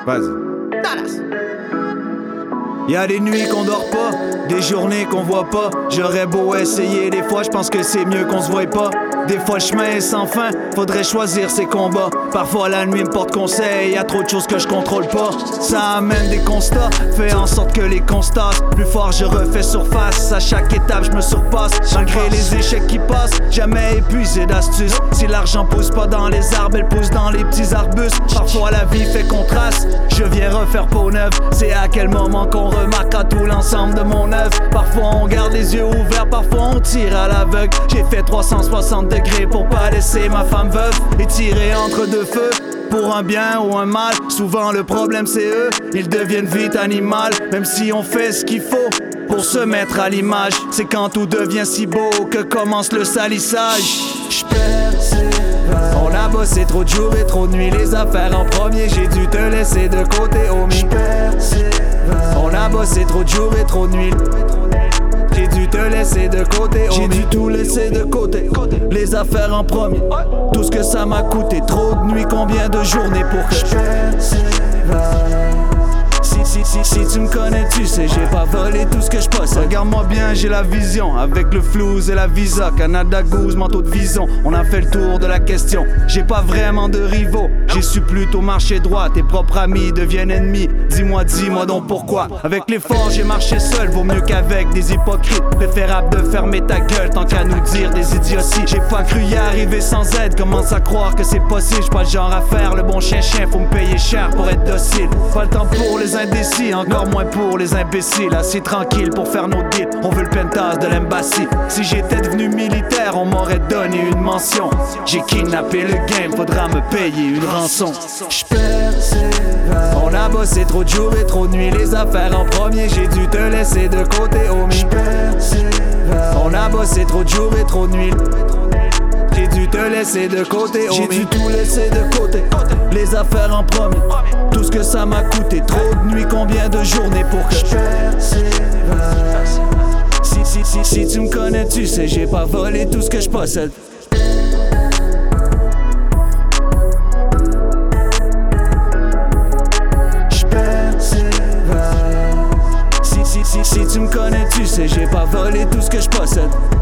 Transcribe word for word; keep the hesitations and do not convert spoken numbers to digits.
Vas-y. Dallas. Y'a des nuits qu'on dort pas, des journées qu'on voit pas. J'aurais beau essayer, des fois j'pense que c'est mieux qu'on se voie pas. Des fois le chemin est sans fin, faudrait choisir ses combats. Parfois la nuit me porte conseil, y'a trop de choses que je contrôle pas. Ça amène des constats, fait en sorte que les constats plus fort je refais surface, à chaque étape je me surpasse. Malgré les échecs qui passent, jamais épuisé d'astuces. Si l'argent pousse pas dans les arbres, elle pousse dans les petits arbustes. Parfois la vie fait contraste, je viens refaire peau neuve. C'est à quel moment qu'on remarquera tout l'ensemble de mon œuvre. Parfois on garde les yeux ouverts, parfois on tire à l'aveugle. J'ai fait trois cent soixante degrés pour pas laisser ma femme veuve et tirer entre deux feux. Pour un bien ou un mal, souvent le problème c'est eux. Ils deviennent vite animal, même si on fait ce qu'il faut pour se mettre à l'image. C'est quand tout devient si beau que commence le salissage. On a bossé trop de jours et trop de nuits, les affaires en premier. J'ai dû te laisser de côté, homie. On a bossé trop de jours et trop de nuits. J'ai dû te laisser de côté, j'ai dû tout laisser de côté. Les affaires en premier, tout ce que ça m'a coûté. Trop de nuits, combien de journées pour que je Si, si, si, si tu me connais, tu sais, j'ai pas volé tout ce que je possède. Regarde-moi bien, j'ai la vision, avec le flouze et la visa. Canada Goose, manteau de vison, on a fait le tour de la question. J'ai pas vraiment de rivaux, j'ai su plutôt marcher droit. Tes propres amis deviennent ennemis, dis-moi, dis-moi donc pourquoi. Avec l'effort, j'ai marché seul, vaut mieux qu'avec des hypocrites. Préférable de fermer ta gueule, tant qu'à nous dire des idioties. J'ai pas cru y arriver sans aide, commence à croire que c'est possible. J'suis pas le genre à faire le bon chien-chien, faut me payer cher pour être docile. Pas le temps pour les indécis, encore moins pour les imbéciles. Assis tranquille pour faire nos deals, on veut le penthouse de l'embassy. Si j'étais devenu militaire, on m'aurait donné une mention. J'ai kidnappé le game, faudra me payer une rançon. On a bossé trop de jours et trop de nuits, les affaires en premier. J'ai dû te laisser de côté, homie. On a bossé trop de jours et trop de nuits. J'ai dû te laisser de côté, homie. J'ai dû tout laisser de côté. Les affaires en premier, tout ce que ça m'a coûté. Trop de nuits, combien de journées pour que je Si, si, si, si tu me connais, tu sais, j'ai pas volé tout ce que je possède. Si, si, si, si tu me connais, tu sais, j'ai pas volé tout ce que je possède.